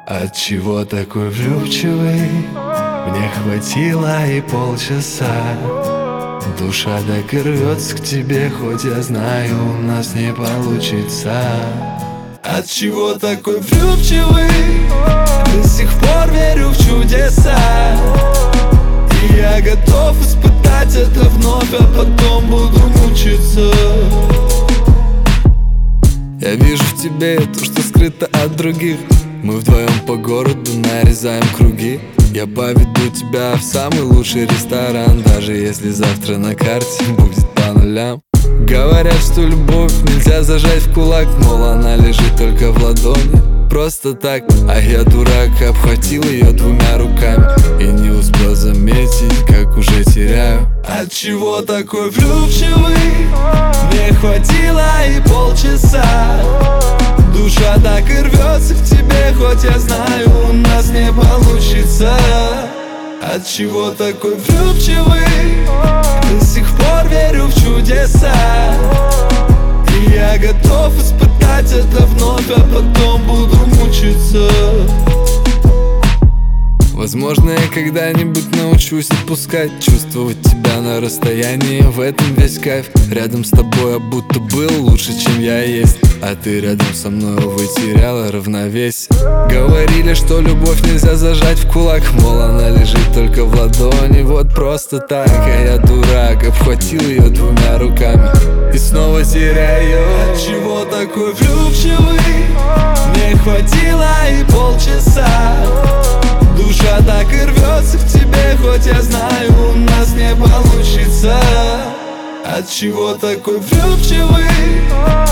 Отчего такой влюбчивый? Мне хватило и полчаса. Душа так и рвется к тебе, хоть я знаю, у нас не получится. Отчего такой влюбчивый? До сих пор верю в чудеса. И я готов испытать это вновь, а потом буду мучиться. Я вижу в тебе то, что скрыто от других. Мы вдвоем по городу нарезаем круги. Я поведу тебя в самый лучший ресторан, даже если завтра на карте будет по нулям. Говорят, что любовь нельзя зажать в кулак, мол, она лежит только в ладони, просто так. А я, дурак, обхватил ее двумя руками и не успел заметить, как уже теряю. Отчего такой влюбчивый? Мне хватило и полчаса. Душа так и рвется к тебе, хоть я знаю, у нас не получится. Отчего такой влюбчивый? До сих пор верю в чудеса. И я готов испытать это вновь, а потом буду мучиться. Возможно, я когда-нибудь научусь отпускать, чувствовать тебя на расстоянии, в этом весь кайф. Рядом с тобой я будто был лучше, чем я есть, а ты рядом со мной, увы, теряла равновесие. Говорили, что любовь нельзя зажать в кулак, мол, она лежит только в ладони, вот просто так. А я, дурак, обхватил ее двумя руками и снова теряю. Отчего такой влюбчивый? Мне хватило и полчаса. Душа так и рвется к тебе, хоть я знаю, у нас не получится. Отчего такой влюбчивый?